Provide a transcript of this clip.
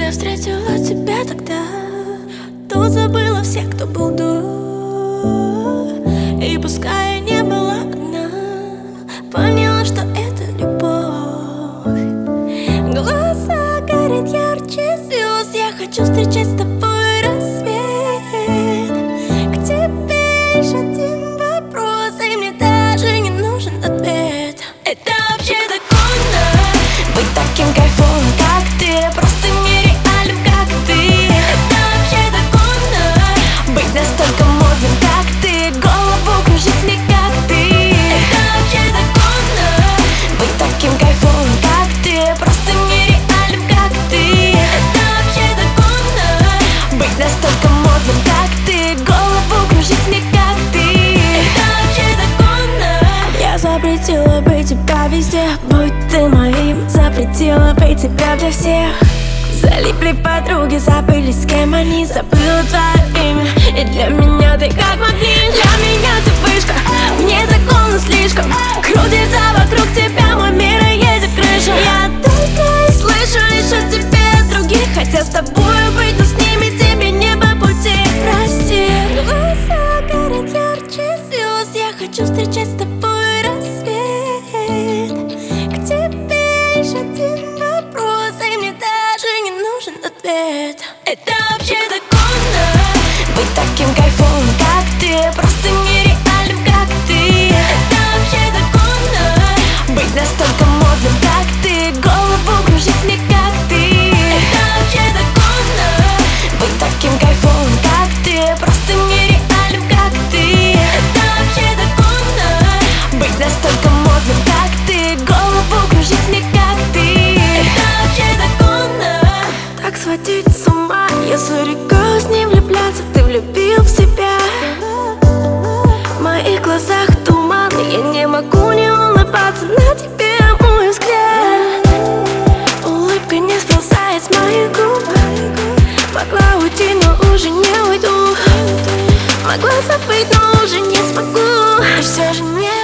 Когда встретила тебя тогда, то забыла всех, кто был до. И пускай я не была одна, поняла, что это любовь. Глаза горят ярче звезд, я хочу встречать с тобой рассвет. К тебе лишь один вопрос, и мне даже не нужен ответ. Это вообще законно быть таким кайфовым, как ты, просто нереальным, как ты. Это вообще законно быть настолько модным, как ты, голову кружить мне, как ты. Это вообще законно быть таким кайфовым, как ты, просто нереальным, как ты. Это вообще законно быть настолько модным, как ты, голову кружить мне, как ты. Это вообще законно. Я запретила быть тебя везде, будь ты моим, запретила быть тебя для всех. Залипли подруги, забыли, с кем они, забыла твое имя. И для меня ты как магнит, для меня ты вышка, вне закона слишком. Крутится вокруг тебя мой мир и едет крыша. Я только и слышу лишь о тебе других, хотя с тобой быть, но с ними тебе не по пути. Прости, глаза горят ярче звезд, я хочу встречать с тобой рассвет. К тебе лишь один вопрос, и мне даже не нужен ответ. Это вообще законно быть таким кайфовым, как ты, просто нереальным, как ты. Это вообще законно быть настолько модным, как ты, голову кружить мне, как ты. Это вообще законно быть таким кайфовым, как ты, просто нереальным, как ты. Это вообще законно быть настолько модным, как ты, голову кружить мне, как ты. Это вообще законно. Так сводить с ума, если река с ним влюбляться, ты влюбил в себя. В моих глазах туман, и я не могу не улыбаться, на тебе мой взгляд. Улыбка не сползает с моих губ. Могла уйти, но уже не уйду. Могла забыть, но уже не смогу. И все же не